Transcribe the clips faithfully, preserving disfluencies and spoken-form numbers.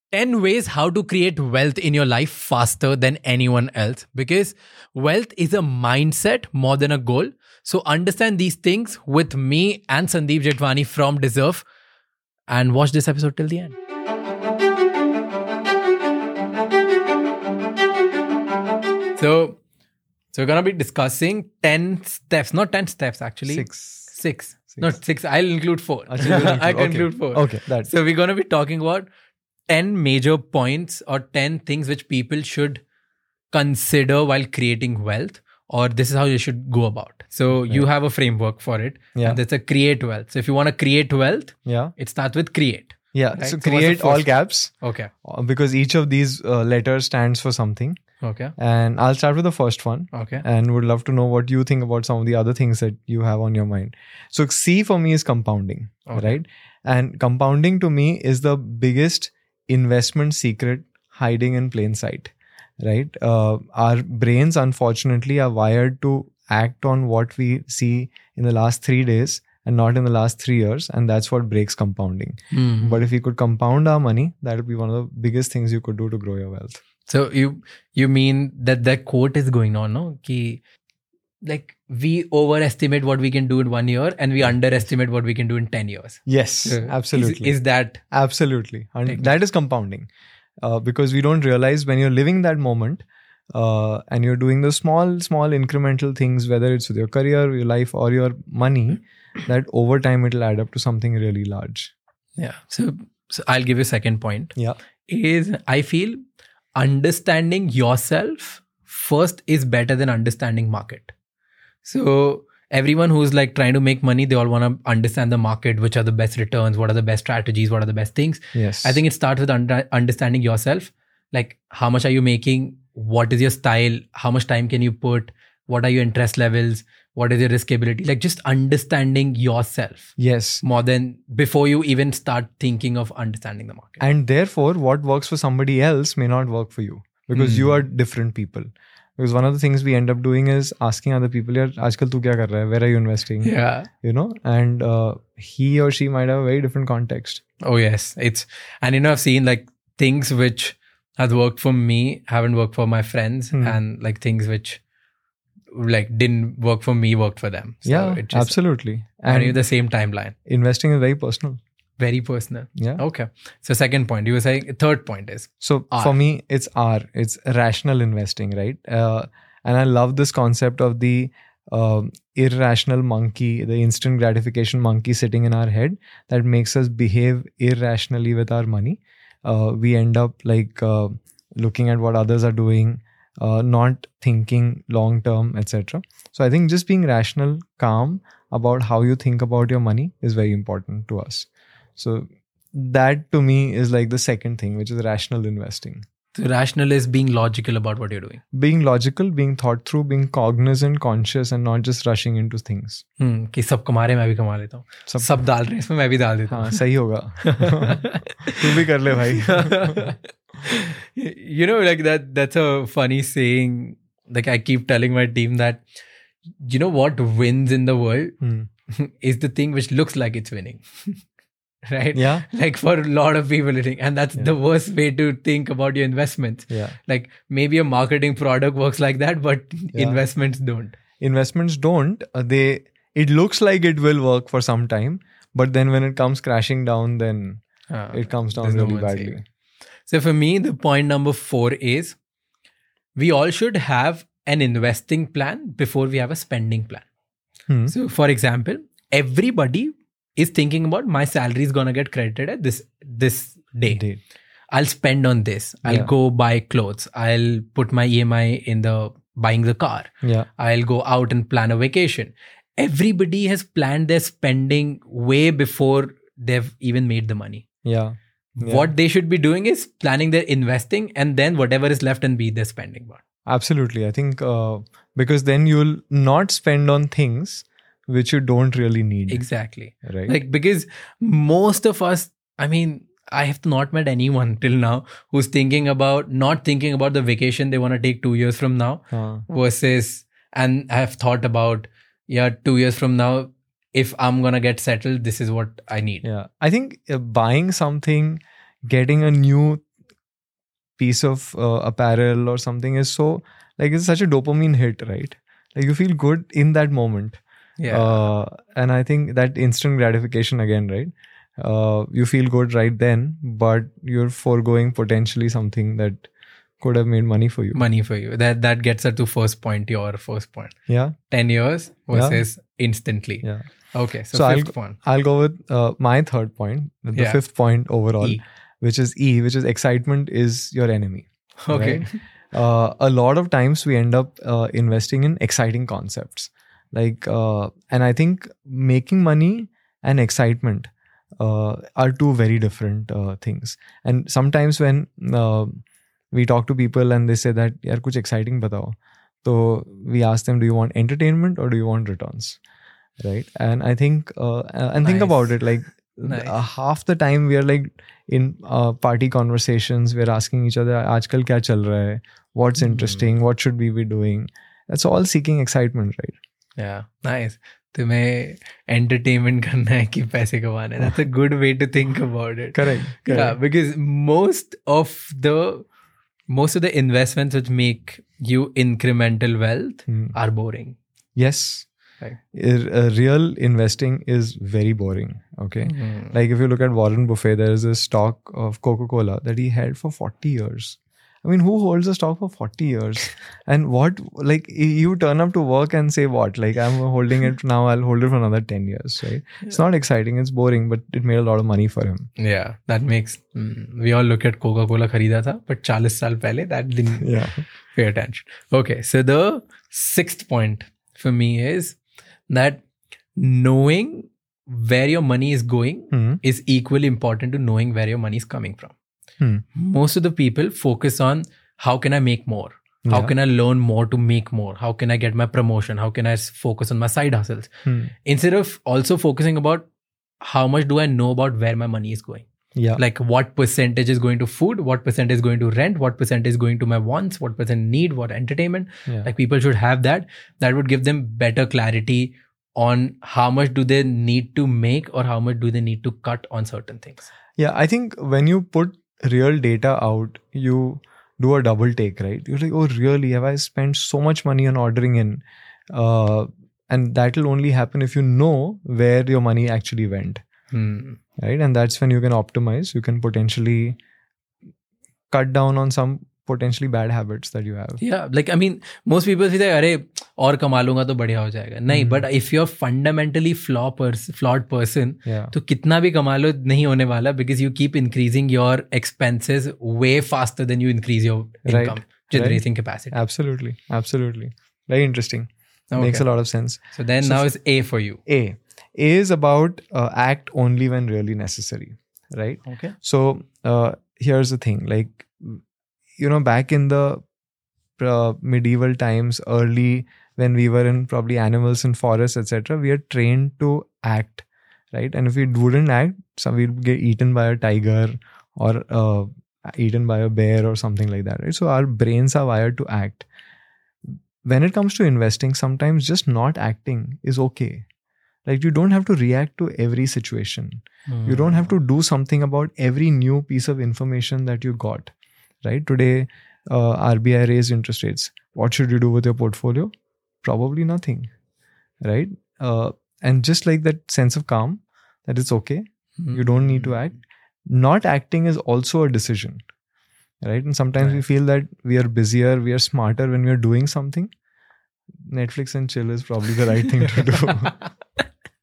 ten ways how to create wealth in your life faster than anyone else, because wealth is a mindset more than a goal. So understand these things with me and Sandeep Jetwani from Deserve, and watch this episode till the end. So, so we're going to be discussing ten steps, not ten steps actually. Six. Six. Six. Not six. I'll include four. Achha, you'll include- I can okay. include four. Okay, that's So we're going to be talking about ten major points or ten things which people should consider while creating wealth, or this is how you should go about. So you have a framework for it. Yeah. And that's a create wealth. So if you want to create wealth, yeah. it starts with create. Yeah. Right? So So what's the create all first- caps Okay. uh, because each of these uh, letters stands for something. Okay. And I'll start with the first one. Okay. And would love to know what you think about some of the other things that you have on your mind. So C for me is compounding, Okay. right? And compounding to me is the biggest investment secret hiding in plain sight, right? Uh, our brains, unfortunately, are wired to act on what we see in the last three days and not in the last three years. And that's what breaks compounding. Mhm. But if we could compound our money, that would be one of the biggest things you could do to grow your wealth. So you you mean that that quote is going on, no? Ki, like we overestimate what we can do in one year and we underestimate what we can do in ten years. Yes, So absolutely. Is, is that Absolutely. And Technique. that is compounding uh, because we don't realize when you're living that moment uh, and you're doing the small, small incremental things, whether it's with your career, your life, or your money, that over time it'll add up to something really large. yeah? So so I'll give you a second point. Yeah. Is I feel understanding yourself first is better than understanding market. So everyone who's like trying to make money, they all want to understand the market, which are the best returns, what are the best strategies, what are the best things. Yes. I think it starts with under, understanding yourself. Like how much are you making? What is your style? How much time can you put? What are your interest levels? What is your risk ability? Like just understanding yourself Yes. more than before you even start thinking of understanding the market. And therefore, what works for somebody else may not work for you because Hmm. you are different people. Because one of the things we end up doing is asking other people, "Yaar, aajkal tu kya kar raha hai? Where are you investing?" Yeah. You know, and uh, he or she might have a very different context. Oh yes. It's, and you know, I've seen like things which has worked for me, haven't worked for my friends, Hmm. and like things which like didn't work for me, worked for them. So yeah, it just, absolutely. And And you the same timeline. investing is very personal. Very personal. Yeah. Okay. So second point, you were saying third point is So R. for me, it's R. It's rational investing, right? Uh, and I love this concept of the um, irrational monkey, the instant gratification monkey sitting in our head that makes us behave irrationally with our money. Uh, we end up like uh, looking at what others are doing, uh, not thinking long term, et cetera. So I think just being rational, calm about how you think about your money is very important to us. So that to me is like the second thing, which is rational investing. so rational is being logical about what you're doing. Being logical, being thought through, being cognizant, conscious, and not just rushing into things. Hmm. कि सब कमा रहे मैं भी कमा लेता हूँ. सब- सब डाल रहे हैं इसमें मैं भी डाल देता हाँ, सही होगा. तू भी कर ले भाई. हूँ. You know, like that. That's a funny saying. Like I keep telling my team that, you know what wins in the world Hmm. is the thing which looks like it's winning. Right? Yeah. Like for a lot of people, I think, and that's Yeah. the worst way to think about your investments. Yeah. Like maybe a marketing product works like that, but Yeah. investments don't. Investments don't. Uh, they. It looks like it will work for some time, but then when it comes crashing down, then Uh, it comes down there's no really one badly. saving. So for me, the point number four is we all should have an investing plan before we have a spending plan. Hmm. So for example, everybody is thinking about my salary is going to get credited at this this day. Indeed. I'll spend on this. I'll Yeah. go buy clothes. I'll put my E M I in the buying the car. Yeah. I'll go out and plan a vacation. Everybody has planned their spending way before they've even made the money. Yeah. Yeah. What they should be doing is planning their investing and then whatever is left and be their spending part. Absolutely. I think uh, because then you'll not spend on things which you don't really need. Exactly. Right. Like, because most of us, I mean, I have not met anyone till now who's thinking about, not thinking about the vacation they want to take two years from now Uh, versus, and have thought about, yeah, two years from now, if I'm going to get settled, this is what I need. yeah. I think uh, buying something, getting a new piece of uh, apparel or something is so, like, it's such a dopamine hit, right? Like you feel good in that moment. Yeah. Uh, and I think that instant gratification again, right? Uh, you feel good right then, but you're foregoing potentially something that could have made money for you. Money for you. That that gets her to first point, your first point. Yeah. ten years versus instantly. Yeah. Okay. So, So fifth I'll, one. I'll go with uh, my third point, the Yeah. fifth point overall, E. which is E, which is excitement is your enemy. Okay. Right? Uh, a lot of times we end up uh, investing in exciting concepts. Like, uh, and I think making money and excitement uh, are two very different uh, things. And sometimes when uh, we talk to people and they say that, yaar, kuch exciting batao. So we ask them, do you want entertainment or do you want returns? Right. And I think, uh, and think Nice. about it, like Nice. uh, half the time we are like in uh, party conversations, we're asking each other, aajkal kya chal raha hai? What's Hmm. interesting? What should we be doing? That's all seeking excitement, right? Yeah. Nice. तुम्हें entertainment करना है कि पैसे कमाने हैं. That's a good way to think about it. Correct. correct. Yeah, because most of the most of the investments which make you incremental wealth Hmm. are boring. Yes. Right. Ir- uh, real investing is very boring. Okay. Mhm. Like if you look at Warren Buffett, there is a stock of Coca-Cola that he held for forty years. I mean, who holds a stock for forty years? And what, like, you turn up to work and say what? Like, I'm holding it now, I'll hold it for another ten years, right? It's not exciting, it's boring, but it made a lot of money for him. Yeah, that makes mm, we all look at Coca-Cola खरीदा था, but forty साल पहले that didn't Yeah. pay attention. Okay, so the sixth point for me is that knowing where your money is going Hmm. is equally important to knowing where your money is coming from. Hmm. Most of the people focus on how can I make more? How Yeah. can I learn more to make more? How can I get my promotion? How can I s- focus on my side hustles? Hmm. Instead of also focusing about how much do I know about where my money is going? Yeah. Like what percentage is going to food, what percent is going to rent, what percent is going to my wants, what percent need, what entertainment. Yeah. Like people should have that. That would give them better clarity on how much do they need to make or how much do they need to cut on certain things. Yeah, I think when you put real data out, you do a double take, right? You're like, oh, really? Have I spent so much money on ordering in? Uh, and that will only happen if you know where your money actually went, Hmm. right? And that's when you can optimize. You can potentially cut down on some potentially bad habits that you have. Yeah, like I mean, most people say, "अरे और कमा लूंगा तो बढ़िया हो जाएगा." नहीं, Hmm. but if you're fundamentally flaw pers- flawed person, Yeah. तो कितना भी कमा लो नहीं होने वाला because you keep increasing your expenses way faster than you increase your Right, income generating capacity. Absolutely. Absolutely. Very interesting. Okay. Makes a lot of sense. So then So now f- it's A for you. A. A is about uh, act only when really necessary, right? Okay. So uh, here's the thing, like, you know, back in the uh, medieval times, early when we were in probably animals in forests, et cetera, we are trained to act, right? And if we wouldn't act, so we'd get eaten by a tiger or uh, eaten by a bear or something like that, right? So our brains are wired to act. When it comes to investing, sometimes just not acting is okay. Like you don't have to react to every situation. You don't have to do something about every new piece of information that you got, right? Today, uh, R B I raised interest rates. What should you do with your portfolio? Probably nothing, right? Uh, and just like that sense of calm, that it's okay. You don't need to act. Not acting is also a decision, right? And sometimes we Right. feel that we are busier, we are smarter when we are doing something. Netflix and chill is probably the right thing to do.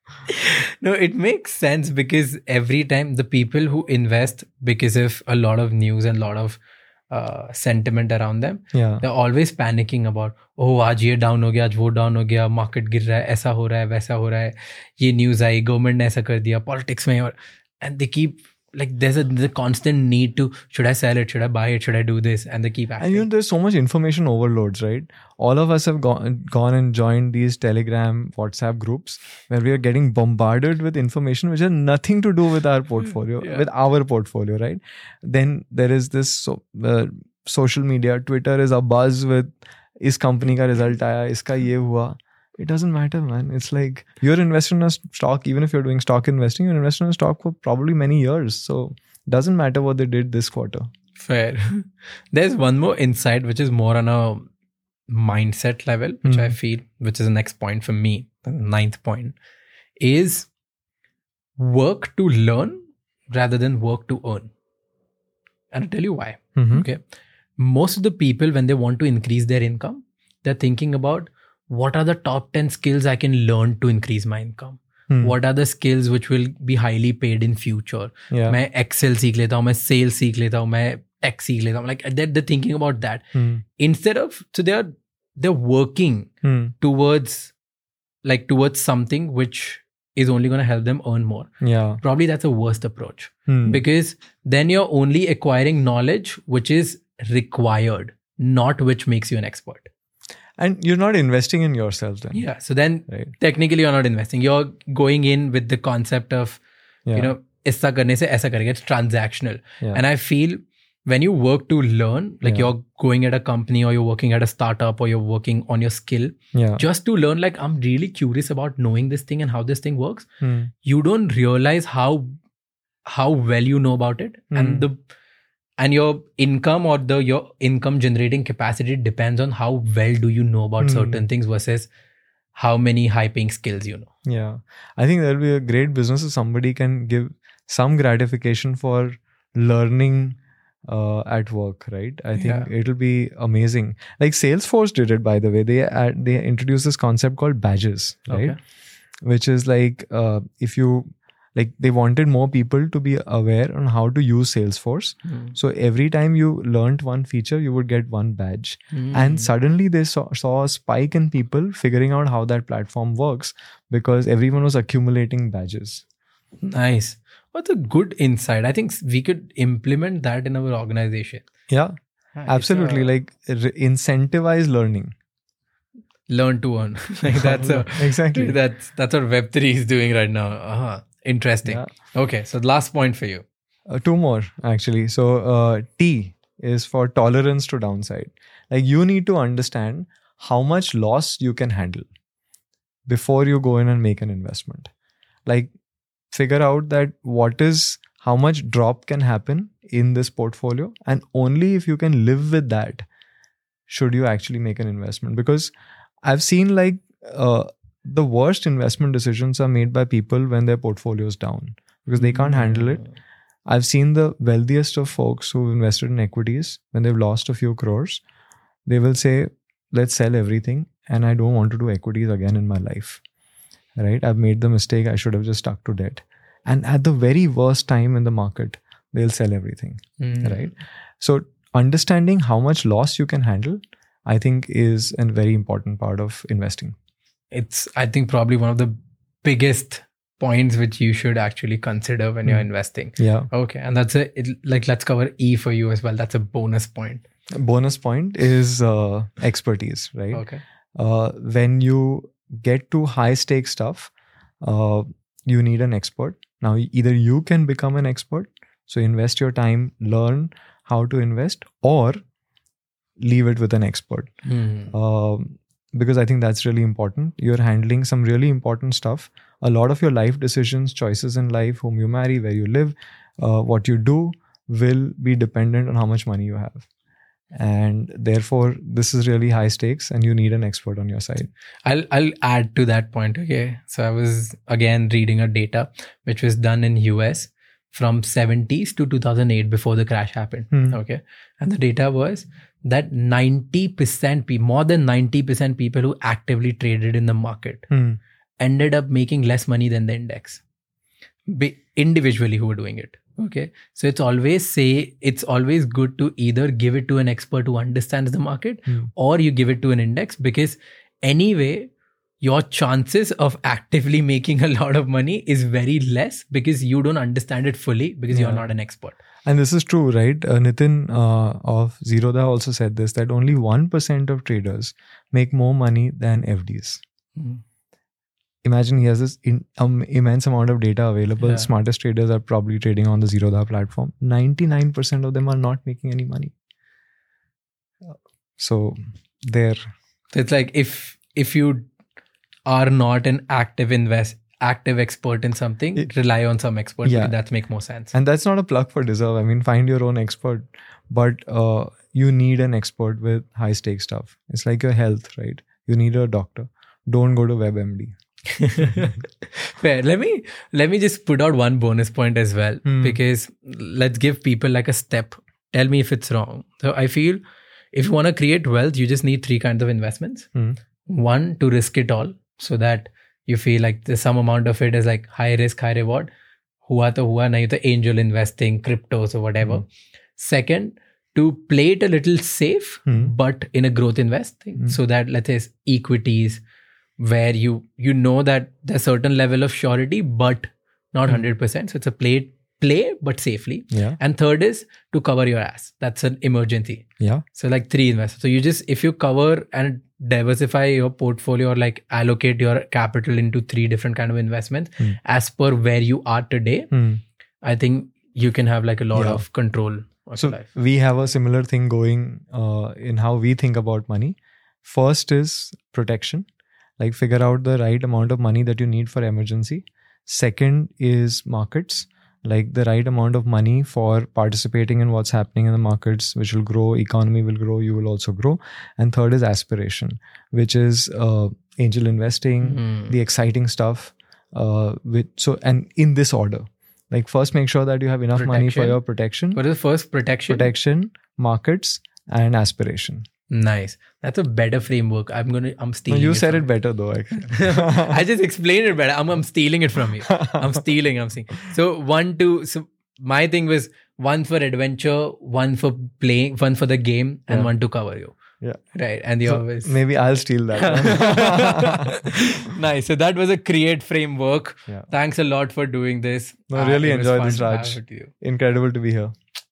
No, it makes sense because every time the people who invest because of a lot of news and a lot of uh, sentiment around them, Yeah. they're always panicking about, oh, आज ये down हो गया, आज वो down हो गया, market गिर रहा है, ऐसा हो रहा है, वैसा हो रहा है, ये news आई, government ने ऐसा कर दिया, politics में और, and they keep like there's a the constant need to, should I sell it, should I buy it, should I do this, and they keep And acting. you know, there's so much information overloads, right? All of us have gone, gone and joined these Telegram, WhatsApp groups where we are getting bombarded with information which has nothing to do with our portfolio, Yeah. with our portfolio, right? Then there is this so, uh, social media, Twitter is abuzz with, is company ka result aaya, iska ye hua. It doesn't matter, man. It's like you're investing in a stock, even if you're doing stock investing, you're investing in a stock for probably many years. So it doesn't matter what they did this quarter. Fair. There's one more insight, which is more on a mindset level, which Hmm. I feel, which is the next point for me, the ninth point, is work to learn rather than work to earn. And I'll tell you why. Mhm. Okay. Most of the people, when they want to increase their income, they're thinking about what are the top ten skills I can learn to increase my income? Hmm. What are the skills which will be highly paid in future? Yeah. मैं Excel सीख लेता हूँ, मैं sales सीख लेता हूँ, मैं tech सीख लेता हूँ. Like they're, they're thinking about that. Hmm. Instead of, so they're, they're working Hmm. towards, like towards something which is only going to help them earn more. Yeah. Probably that's a worst approach. Hmm. Because then you're only acquiring knowledge which is required, not which makes you an expert. And you're not investing in yourself then. Yeah. So then Right. technically you're not investing. You're going in with the concept of, Yeah. you know, issa karne se aisa karenge. It's transactional. Yeah. And I feel when you work to learn, like Yeah. you're going at a company or you're working at a startup or you're working on your skill, Yeah. just to learn, like I'm really curious about knowing this thing and how this thing works. Hmm. You don't realize how how well you know about it, Hmm. and the and your income or the your income generating capacity depends on how well do you know about Hmm. certain things versus how many high paying skills you know. Yeah. I think that'll be a great business if somebody can give some gratification for learning uh, at work, right? I think Yeah. it'll be amazing. Like Salesforce did it, by the way. They add, they introduced this concept called badges, right? Okay. Which is like uh, if you like they wanted more people to be aware on how to use Salesforce. Hmm. So every time you learned one feature, you would get one badge. Hmm. And suddenly they saw, saw a spike in people figuring out how that platform works because everyone was accumulating badges. Nice. What's a good insight? I think we could implement that in our organization. Yeah, Ah, it's absolutely. a Like re- incentivize learning. learn to earn. Like that's a Exactly. that's that's what Web three is doing right now. Uh-huh. Interesting. Yeah. Okay, so the last point for you. Uh, two more actually. So uh, T is for tolerance to downside. Like you need to understand how much loss you can handle before you go in and make an investment. Like figure out that what is how much drop can happen in this portfolio, and only if you can live with that should you actually make an investment. Because I've seen like uh, the worst investment decisions are made by people when their portfolio is down because they can't handle it. I've seen the wealthiest of folks who've invested in equities when they've lost a few crores, they will say, let's sell everything and I don't want to do equities again in my life. Right? I've made the mistake. I should have just stuck to debt. And at the very worst time in the market, they'll sell everything. Mm. Right? So understanding how much loss you can handle, I think is a very important part of investing. It's, I think, probably one of the biggest points which you should actually consider when Mm. you're investing. Yeah. Okay. And that's a, it, like, let's cover E for you as well. That's a bonus point. Bonus point is uh, expertise, right? Okay. Uh, when you get to high stake stuff, uh, you need an expert. Now, either you can become an expert, so invest your time, learn how to invest, or leave it with an expert. Mm. Um, because I think that's really important. You're handling some really important stuff. A lot of your life decisions, choices in life, whom you marry, where you live, uh, what you do, will be dependent on how much money you have. And therefore, this is really high stakes and you need an expert on your side. I'll I'll add to that point. Okay. So I was again reading a data which was done in U S from seventies to two thousand eight before the crash happened. Hmm. Okay. And the data was that ninety percent people, more than ninety percent people who actively traded in the market Hmm. ended up making less money than the index. Be, individually who were doing it. Okay. So it's always say, it's always good to either give it to an expert who understands the market Hmm. or you give it to an index, because anyway, your chances of actively making a lot of money is very less because you don't understand it fully because Yeah. you're not an expert. And this is true, right? Uh, Nitin uh, of Zerodha also said this, that only one percent of traders make more money than F Ds. Mm. Imagine he has this in, um, immense amount of data available. Yeah. Smartest traders are probably trading on the Zerodha platform. ninety-nine percent of them are not making any money. So there. So it's like if if you are not an active invest active expert in something, It- rely on some expert. Yeah. That make more sense. And that's not a plug for Deserve. I mean, find your own expert, but uh, you need an expert with high stake stuff. It's like your health, right? You need a doctor. Don't go to WebMD. Fair. Let me let me just put out one bonus point as well, Hmm. because let's give people like a step. Tell me if it's wrong. So I feel if you want to create wealth, you just need three kinds of investments. Hmm. One, to risk it all, so that you feel like there's some amount of it is like high risk, high reward. Hua to hua, nahi to angel investing, cryptos or whatever. Hmm. Second, to play it a little safe, Hmm. but in a growth investing, Hmm. so that let's say equities, where you you know that there's certain level of surety, but not Hmm. one hundred percent. So it's a play play but safely. Yeah. And third is to cover your ass. That's an emergency. Yeah. So like three investors. So you just, if you cover and diversify your portfolio or like allocate your capital into three different kind of investments Hmm. as per where you are today, Hmm. I think you can have like a lot Yeah. of control of So your life. we have a similar thing going uh, in how we think about money. First is protection, like figure out the right amount of money that you need for emergency. Second is markets, like the right amount of money for participating in what's happening in the markets, which will grow, economy will grow, you will also grow. And third is aspiration, which is uh, angel investing, Hmm. the exciting stuff. Uh, with so and in this order, like first make sure that you have enough money for Protection. your protection, What is the first? Protection. protection, markets, and aspiration. Nice. That's a better framework. I'm gonna. I'm No, stealing. you said from it better though. Actually. I just explained it better. I'm, I'm stealing it from you. I'm stealing. I'm stealing. So one, two. So my thing was one for adventure, one for playing, one for the game, and Yeah. one to cover you. Yeah. Right. And the So always. maybe I'll steal that one. Nice. So that was a create framework. Yeah. Thanks a lot for doing this. No, really it was enjoyed fun this, to have Raj. with you. Incredible to be here.